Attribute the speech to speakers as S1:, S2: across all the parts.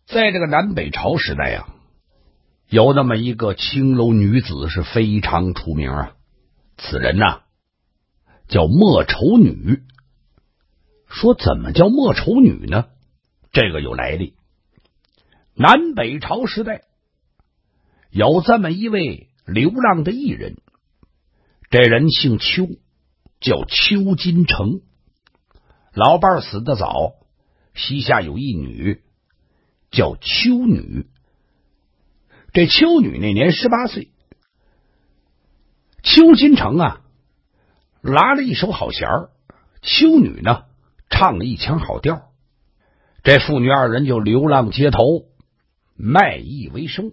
S1: 在这个南北朝时代啊，有那么一个青楼女子是非常出名啊。此人呐，叫莫愁女。说怎么叫莫愁女呢？这个有来历。南北朝时代有这么一位流浪的艺人，这人姓邱，叫邱金城。老伴死得早，膝下有一女，叫邱女。这邱女那年18岁，邱金城啊拉了一手好弦儿，邱女呢唱了一腔好调，这父女二人就流浪街头，卖艺为生。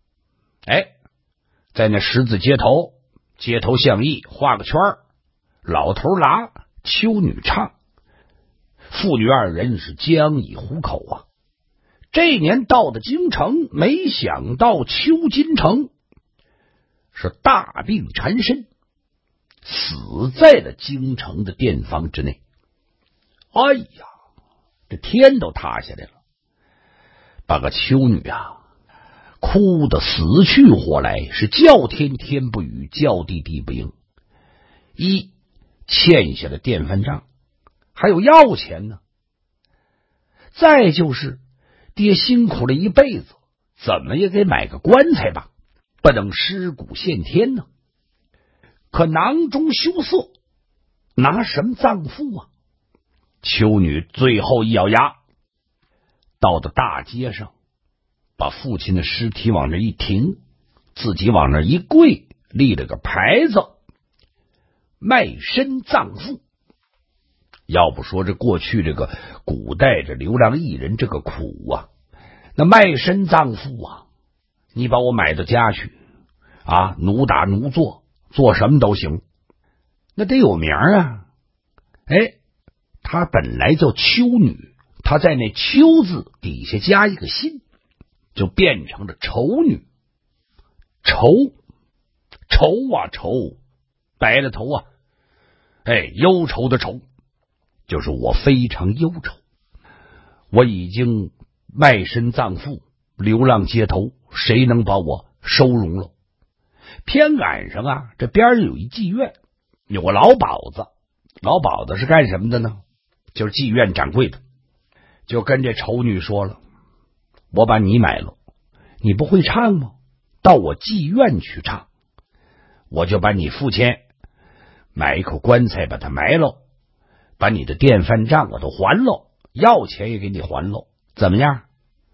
S1: 在那十字街头，街头巷议画个圈儿，老头拉，邱女唱，父女二人是将以糊口啊。这年到的京城，没想到邱金城是大病缠身，死在了京城的店房之内。哎呀，这天都塌下来了，把个邱女啊哭得死去活来，是叫天天不语，叫地地不应。一欠下了店饭账，还有要钱呢。再就是爹辛苦了一辈子，怎么也给买个棺材吧，不能尸骨现天呢。可囊中羞涩，拿什么葬父啊？邱女最后一咬牙，到了大街上，把父亲的尸体往那一停，自己往那一跪，立了个牌子，卖身葬父。要不说这过去这个古代这流浪艺人这个苦啊，那卖身葬父啊，你把我买到家去啊，奴打奴做，做什么都行，那得有名啊。他本来叫邱女，他在那邱字底下加一个心，就变成了愁女。愁啊愁，白了头啊，忧愁的愁，就是我非常忧愁，我已经卖身葬父，流浪街头，谁能把我收容了？偏赶上啊，这边上有一妓院，有个老鸨子。老鸨子是干什么的呢？就是妓院掌柜的。就跟这丑女说了，我把你买了，你不会唱吗？到我妓院去唱，我就把你父亲买一口棺材把他埋了，把你的店饭账我都还了，要钱也给你还了，怎么样？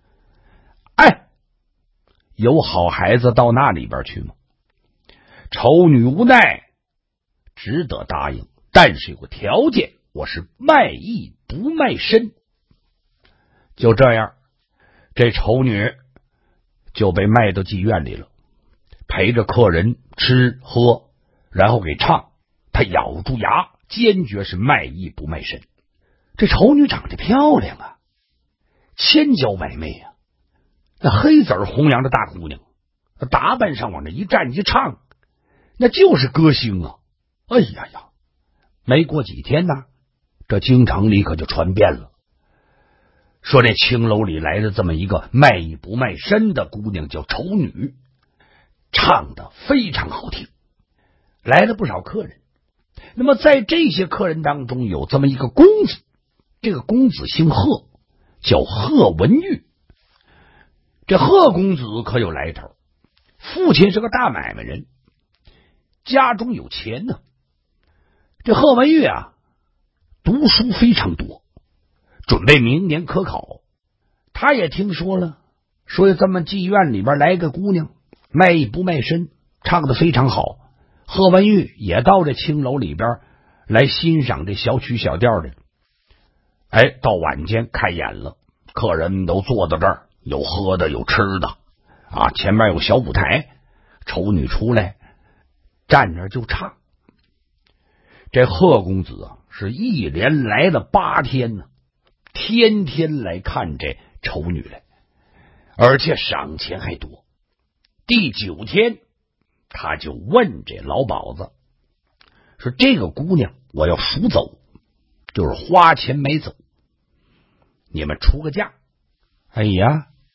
S1: 有好孩子到那里边去吗？丑女无奈，只得答应，但是有个条件，我是卖艺不卖身。就这样，这丑女就被卖到妓院里了，陪着客人吃喝，然后给唱。她咬住牙，坚决是卖艺不卖身。这丑女长得漂亮啊，千娇百媚啊，那黑子红阳的大姑娘，打扮上往那一站一唱，那就是歌星啊。哎呀呀，没过几天呢，这京城里可就传遍了，说这青楼里来的这么一个卖艺不卖身的姑娘叫丑女，唱的非常好听，来了不少客人。那么在这些客人当中，有这么一个公子，这个公子姓贺，叫贺文玉。这贺公子可有来头，父亲是个大买卖人，家中有钱呢。这贺文玉啊，读书非常多，准备明年科考。他也听说了，说有这么妓院里边来个姑娘，卖艺不卖身，唱得非常好。贺文玉也到这青楼里边来欣赏这小曲小调的。到晚间开演了，客人都坐到这儿，有喝的有吃的啊，前面有小舞台，丑女出来站那就唱。这贺公子啊，是一连来了8天呢，天天来看这丑女来，而且赏钱还多。第9天，他就问这老鸨子说：“这个姑娘我要赎走，就是花钱买走，你们出个价。”哎呀，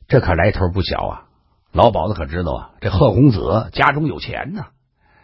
S1: 这可来头不小啊！老鸨子可知道啊，这贺公子家中有钱呢，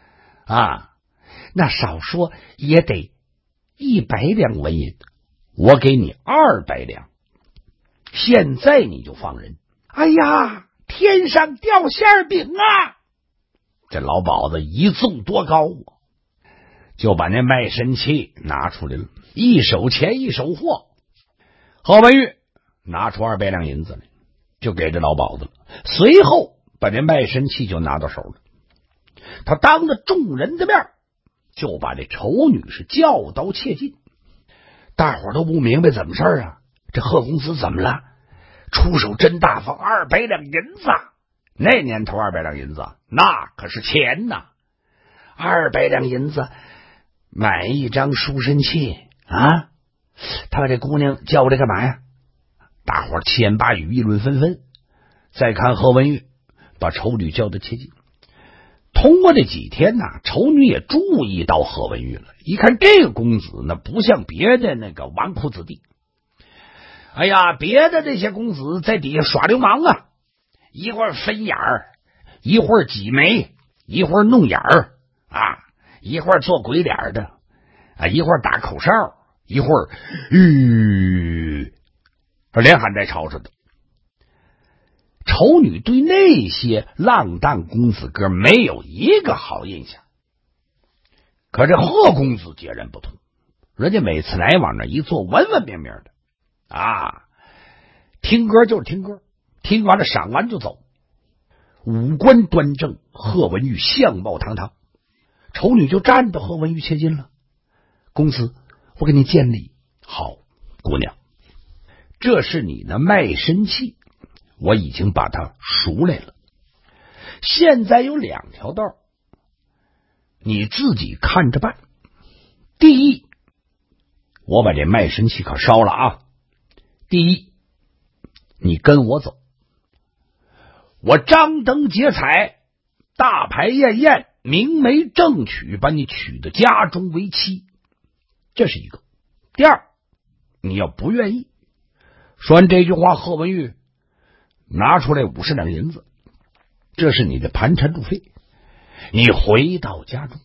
S1: 那少说也得100两纹银，我给你200两，现在你就放人。哎呀，天上掉馅饼啊！这老鸨子一纵多高啊，就把那卖身契拿出来了，一手钱一手货。贺文玉拿出200两银子来，就给这老鸨子了，随后把这卖身契就拿到手了。他当着众人的面就把这丑女是教导切进。大伙都不明白怎么事啊，这贺公子怎么了？出手真大方，200两银子。那年头200两银子那可是钱呐，200两银子买一张书生契啊！他把这姑娘叫过来干嘛呀？大伙千把语议论纷纷。再看贺文玉把丑女叫到切近，通过这几天呢，丑女也注意到贺文玉了。一看这个公子呢，不像别的那个纨绔子弟，哎呀，别的这些公子在底下耍流氓啊，一会儿分眼儿，一会儿挤眉，一会儿弄眼儿一会儿做鬼脸的一会儿打口哨，一会儿连喊带吵吵的。丑女对那些浪荡公子哥没有一个好印象，可这贺公子截然不同，人家每次来往那一坐，文文明明的听歌就是听歌，听完了赏完就走，五官端正，贺文玉相貌堂堂。丑女就站到贺文玉切近了，公子，我给你见礼。好，姑娘，这是你的卖身契，我已经把它赎来了。现在有2条道，你自己看着办。第一，我把这卖身契可烧了啊！第一，你跟我走，我张灯结彩，大排宴宴，明媒正娶，把你娶到家中为妻，这是一个。第二，你要不愿意，说完这句话，贺文玉拿出来50两银子，这是你的盘缠路费，你回到家中，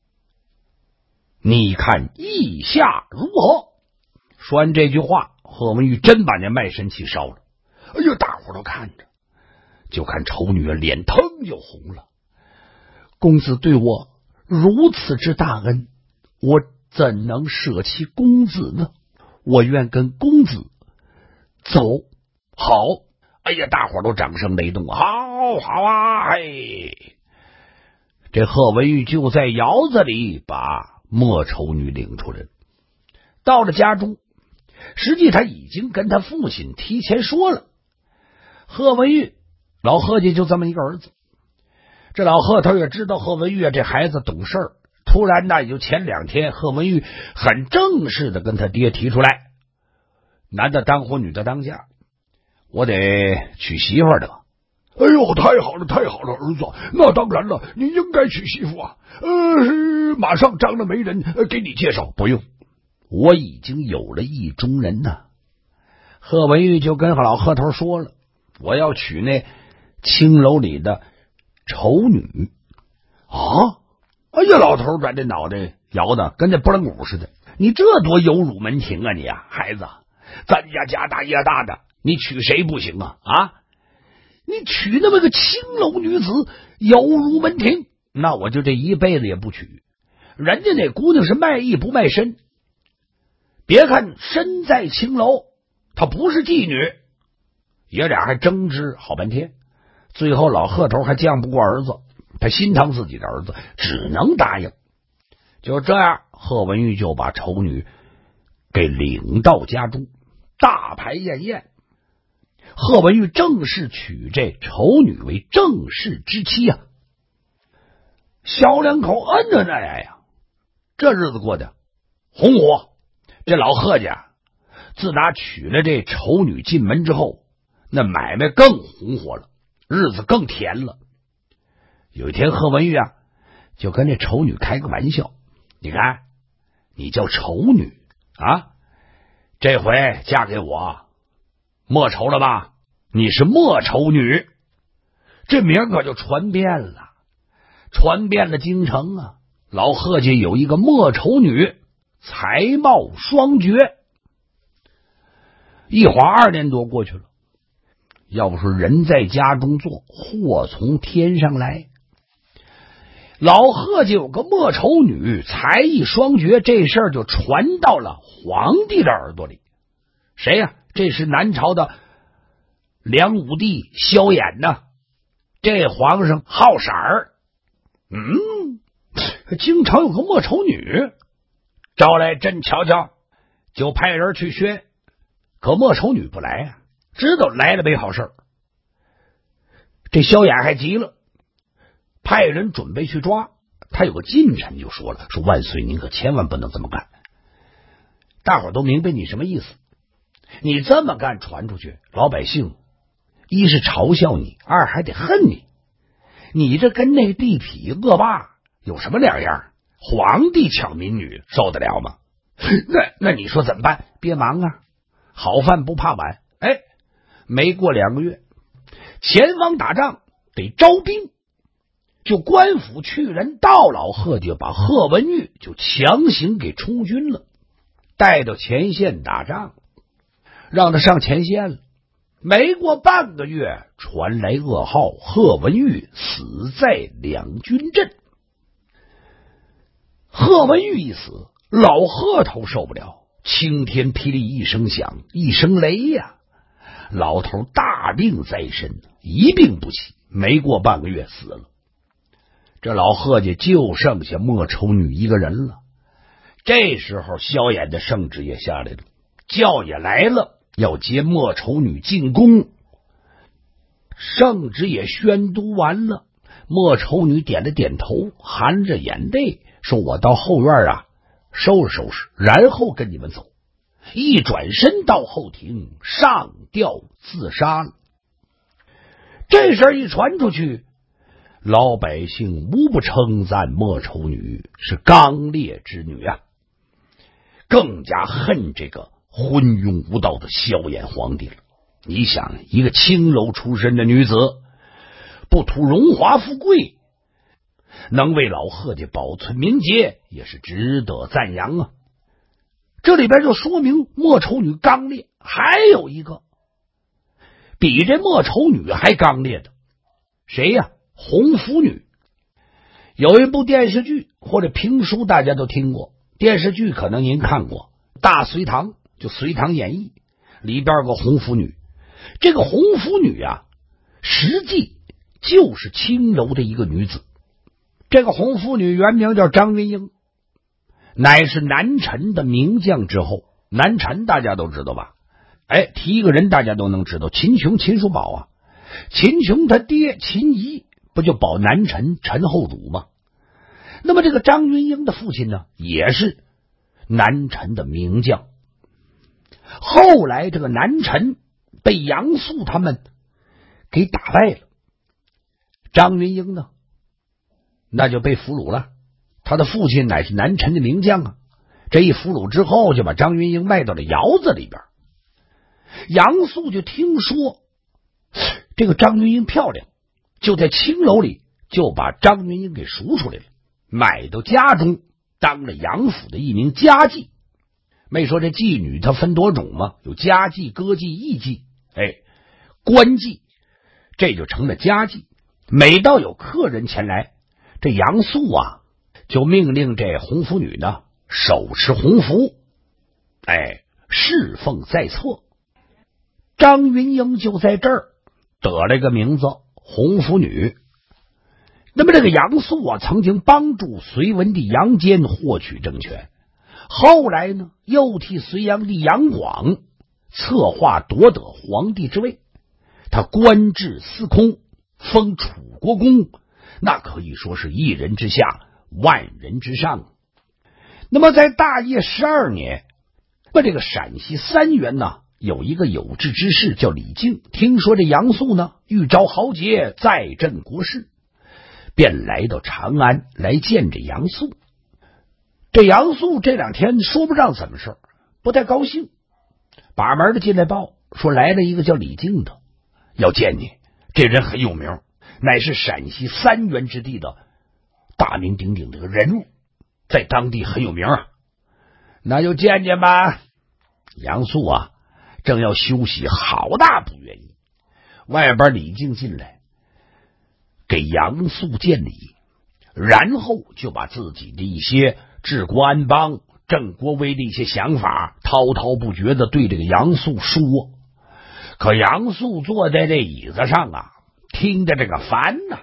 S1: 你看意下如何？说完这句话，贺文玉真把那卖身契烧了。哎呀，大伙都看着，就看丑女儿脸腾就红了。公子对我如此之大恩，我怎能舍弃公子呢？我愿跟公子走。好，哎呀，大伙都掌声雷动，好好啊！嘿，这贺文玉就在窑子里把莫丑女领出来了。到了家中，实际他已经跟他父亲提前说了，贺文玉老贺家就这么一个儿子。这老贺头也知道贺文玉这孩子懂事儿，突然呢，也就前2天，贺文玉很正式的跟他爹提出来，男的当婚，女的当嫁，我得娶媳妇的。哎呦，太好了，太好了，儿子，那当然了，你应该娶媳妇啊。马上张罗媒人给你介绍。不用，我已经有了意中人呐。贺文玉就跟老贺头说了，我要娶那青楼里的丑女啊！哎呀，老头把这脑袋摇的跟那拨浪鼓似的。你这多有辱门庭啊你啊，孩子，咱家家大业大的，你娶谁不行啊？你娶那么个青楼女子，有辱门庭，那我就这一辈子也不娶。人家那姑娘是卖艺不卖身，别看身在青楼，她不是妓女。爷俩还争执好半天，最后老贺头还犟不过儿子，他心疼自己的儿子，只能答应。就这样，贺文玉就把丑女给领到家中，大排宴宴。贺文玉正式娶这丑女为正式之妻啊！小两口恩恩爱爱呀，这日子过得红火。这老贺家自打娶了这丑女进门之后，那买卖更红火了，日子更甜了。有一天，贺文玉就跟这丑女开个玩笑，你看，你叫丑女这回嫁给我，莫愁了吧？ 你是莫丑女，这名可就传遍了，传遍了京城啊。老贺家有一个莫丑女，才貌双绝。一晃2年多过去了，要不说人在家中坐，祸从天上来。老贺家有个莫丑女，才艺双绝，这事儿就传到了皇帝的耳朵里。谁呀？这是南朝的梁武帝萧衍呐。这皇上好色儿，京城有个莫丑女，招来朕瞧瞧，就派人去宣。可莫丑女不来啊，知道来了没好事。这萧衍还急了，派人准备去抓。他有个近臣就说了，说万岁您可千万不能这么干，大伙都明白你什么意思。你这么干传出去，老百姓一是嘲笑你，二还得恨你。你这跟那地痞恶霸有什么两样？皇帝抢民女受得了吗？那你说怎么办？别忙啊，好饭不怕晚。没过2个月，前方打仗得招兵，就官府去人到老贺家，把贺文玉就强行给充军了，带到前线打仗，让他上前线了。没过半个月，传来噩耗，贺文玉死在两军阵。贺文玉一死，老贺头受不了，晴天霹雳一声响，一声雷呀！老头大病在身，一病不起，没过半个月死了。这老贺家就剩下莫丑女一个人了。这时候萧衍的圣旨也下来了，轿也来了，要接莫丑女进宫。圣旨也宣读完了，莫丑女点了点头，含着眼泪说：“我到后院收拾收拾，然后跟你们走。”一转身到后庭上吊自杀了。这事儿一传出去，老百姓无不称赞莫丑女是刚烈之女啊，更加恨这个昏庸无道的萧衍皇帝了。你想，一个青楼出身的女子，不图荣华富贵，能为老贺家保存名节，也是值得赞扬啊。这里边就说明莫丑女刚烈，还有一个比这莫丑女还刚烈的，谁呀？红拂女。有一部电视剧或者评书大家都听过，电视剧可能您看过《大隋唐》，就《隋唐演义》里边有个红拂女。这个红拂女啊，实际就是青楼的一个女子。这个红拂女原名叫张云英，乃是南陈的名将之后。南陈大家都知道吧？提一个人大家都能知道，秦琼、秦叔宝啊。秦琼他爹秦仪不就保南陈陈后主吗？那么这个张云英的父亲呢，也是南陈的名将。后来这个南陈被杨素他们给打败了，张云英呢，那就被俘虏了。他的父亲乃是南陈的名将啊，这一俘虏之后，就把张云英卖到了窑子里边。杨素就听说这个张云英漂亮，就在青楼里就把张云英给赎出来了，买到家中当了杨府的一名家妓。没说这妓女她分多种吗？有家妓、歌妓、艺妓，官妓，这就成了家妓。每到有客人前来，这杨素啊就命令这红拂女呢手持红符，侍奉在侧。张云英就在这儿得了个名字红拂女。那么这个杨素啊，曾经帮助隋文帝杨坚获取政权，后来呢又替隋炀帝杨广策划夺得皇帝之位。他官至司空，封楚国公，那可以说是一人之下，万人之上。那么在大业12年，这个陕西三原呢有一个有志之士叫李靖，听说这杨素呢欲招豪杰再振国势，便来到长安来见这杨素。这杨素这2天说不上怎么事，不太高兴，把门的进来报说来了一个叫李靖的， 要见你，这人很有名，乃是陕西三原之地的大名鼎鼎的个人物，在当地很有名啊。那就见见吧。杨素啊，正要休息，好大不愿意。外边李靖进来，给杨素见礼，然后就把自己的一些治国安邦、正国威的一些想法滔滔不绝的对这个杨素说。可杨素坐在这椅子上啊，听着这个烦呐。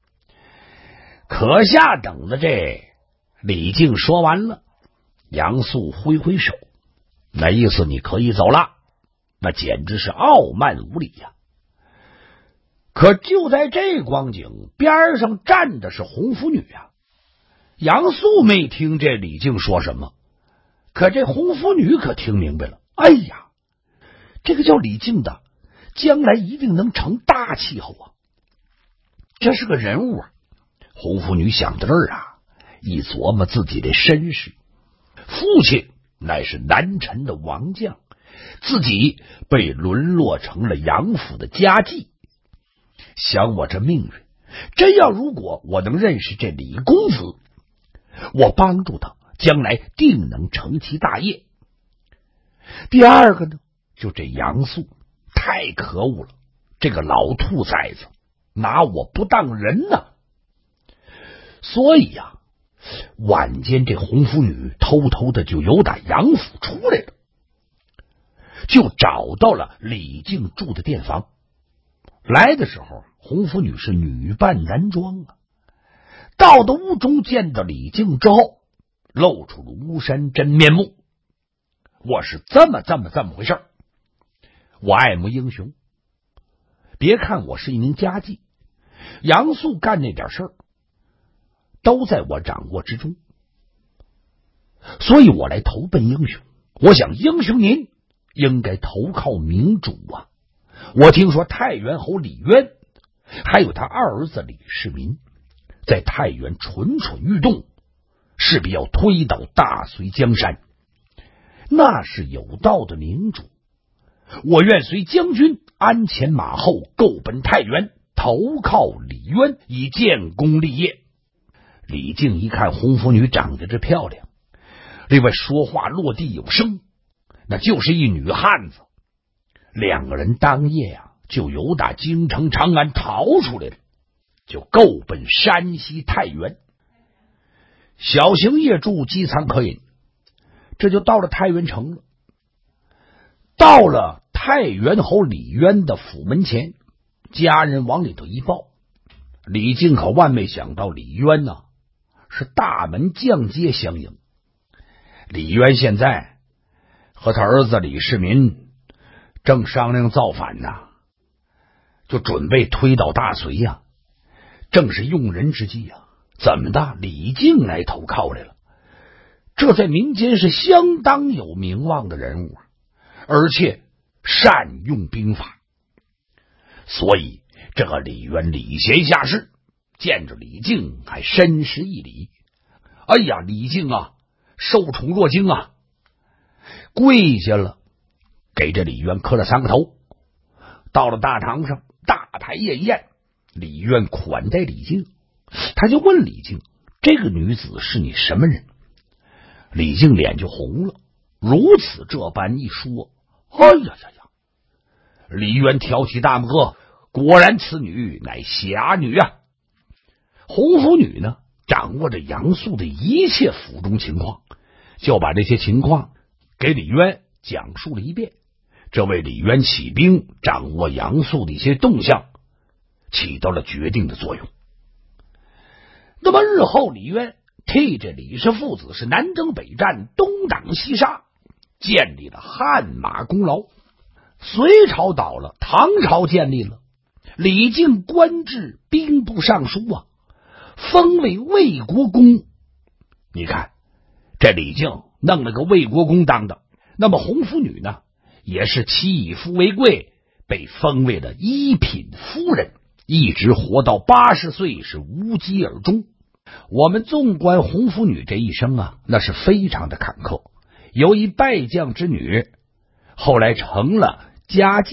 S1: 可下等着这李靖说完了，杨素挥挥手，那意思你可以走了，那简直是傲慢无礼呀。可就在这光景，边上站的是红拂女啊。杨素没听这李靖说什么，可这红拂女可听明白了。哎呀，这个叫李靖的将来一定能成大气候啊，这是个人物啊。红拂女想到这儿啊，一琢磨自己的身世，父亲乃是南陈的王将，自己被沦落成了杨府的家妓。想我这命运，真要如果我能认识这李公子，我帮助他，将来定能成其大业。第二个呢，就这杨素太可恶了，这个老兔崽子拿我不当人呢。所以呀，晚间这红拂女偷偷的就由打杨府出来了，就找到了李靖住的店房。来的时候，红拂女是女扮男装啊。到的屋中，见到李靖之后，露出了巫山真面目。我是这么回事。我爱慕英雄，别看我是一名家妓，杨素干那点事儿都在我掌握之中，所以我来投奔英雄。我想英雄您应该投靠明主啊。我听说太原侯李渊还有他二儿子李世民在太原蠢蠢欲动，势必要推倒大隋江山，那是有道的明主。我愿随将军鞍前马后，够奔太原，投靠李渊，以建功立业。李靖一看红拂女长得这漂亮，另外说话落地有声，那就是一女汉子。两个人当夜啊，就由打京城长安逃出来了，就够奔山西太原。小行夜住，饥餐渴饮，这就到了太原城了。到了太原侯李渊的府门前，家人往里头一报，李靖可万没想到李渊呢是大门将街相迎。李渊现在和他儿子李世民正商量造反呢，就准备推倒大隋呀，正是用人之际啊。怎么的，李靖来投靠来了，这在民间是相当有名望的人物，而且善用兵法。所以这个李渊礼贤下士，见着李靖还深施一礼。哎呀，李靖啊，受宠若惊啊，跪下了，给这李渊磕了3个头。到了大堂上，大排宴宴，李渊款待李靖，他就问李靖，这个女子是你什么人？李靖脸就红了，如此这般一说，哎呀呀呀！李渊挑起大拇，果然此女乃侠女啊。红拂女呢，掌握着杨素的一切府中情况，就把这些情况给李渊讲述了一遍。这为李渊起兵，掌握杨素的一些动向，起到了决定的作用。那么日后李渊替着李氏父子是南征北战，东挡西杀，建立了汗马功劳。隋朝倒了，唐朝建立了，李靖官至兵部尚书啊，封为魏国公。你看这李靖弄了个魏国公当的，那么红拂女呢，也是妻以夫为贵，被封为了一品夫人，一直活到80岁，是无疾而终。我们纵观红拂女这一生啊，那是非常的坎坷。由于败将之女，后来成了家妓，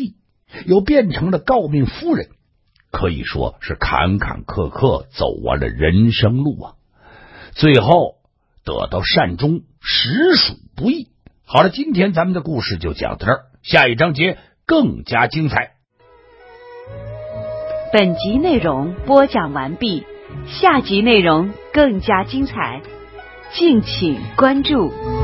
S1: 又变成了诰命夫人，可以说是坎坎坷坷走完了人生路啊。最后得到善终，实属不易。好了，今天咱们的故事就讲到这儿，下一章节更加精彩。
S2: 本集内容播讲完毕，下集内容更加精彩，敬请关注。